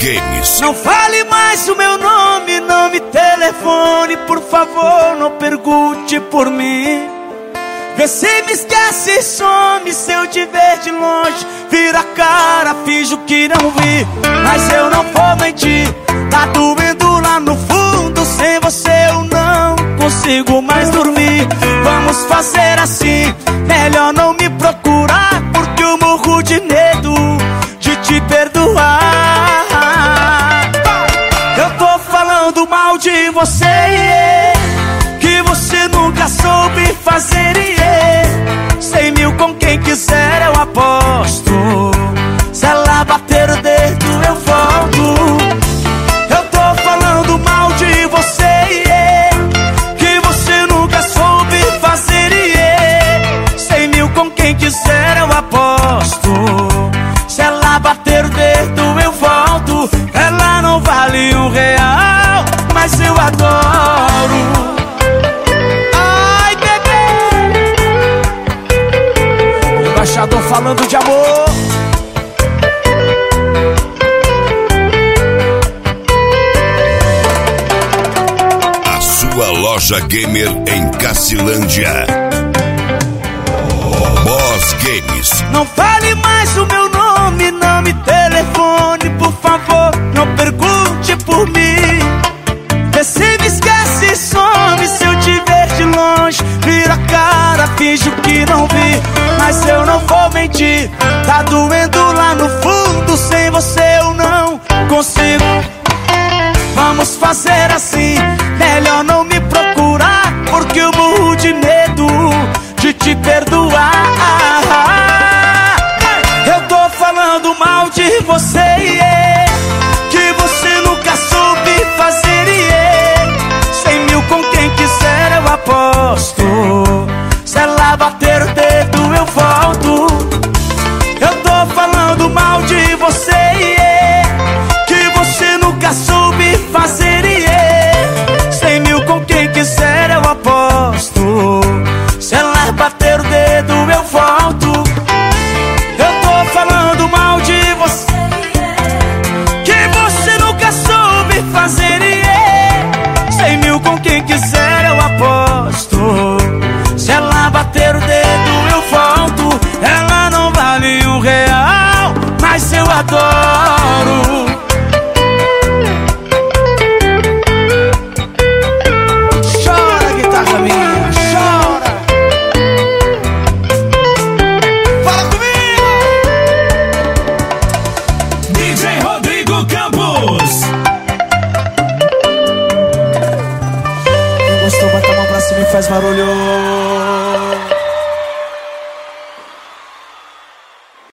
Games. Não fale mais o meu nome, não me telefone, por favor, não pergunte por mim. Vê se me esquece e some, se eu te ver de longe, vira a cara, finjo que não vi. Mas eu não vou mentir, tá doendo lá no fundo, sem você eu não consigo mais dormir. Vamos fazer assim, melhor não me procurar, porque eu morro de medo de te perdoar. Eu tô falando mal de você, que você nunca soube fazer, 100 mil com quem quiser eu aposto. Se ela bater o dedo eu volto. Eu tô falando mal de você, que você nunca soube fazer, 100 mil com quem quiser eu aposto. Se ela bater o dedo eu volto. Ela não vale R$1, mas eu adoro. Embaixador falando de amor. A sua loja gamer em Cacilândia. Boss Games. Não fale mais o meu nome, não me telefone, por favor, não pergunte por mim. Vê se me esquece e some, se eu te ver de longe, vira a cara, finjo que não vi. Mas eu não vou mentir, tá doendo lá no fundo, sem você eu não consigo. Vamos fazer assim, melhor não me procurar, porque eu morro de medo de te perdoar. Eu tô falando mal de você, que você nunca soube fazer, 100 mil com quem quiser eu aposto. Se ela bater o dedo eu volto. Eu tô falando mal de você, que você nunca soube fazer, 100 mil com quem quiser eu aposto. Se ela bater o dedo eu volto. Eu tô falando mal de você, que você nunca soube fazer, 100 mil com quem quiser eu aposto. Se ela bater o dedo eu volto. Ela não vale R$1, mas eu adoro. Chora, guitarra minha, chora. Fala comigo! DJ Rodrigo Campos. Quem gostou, bota a mão pra cima e faz barulho.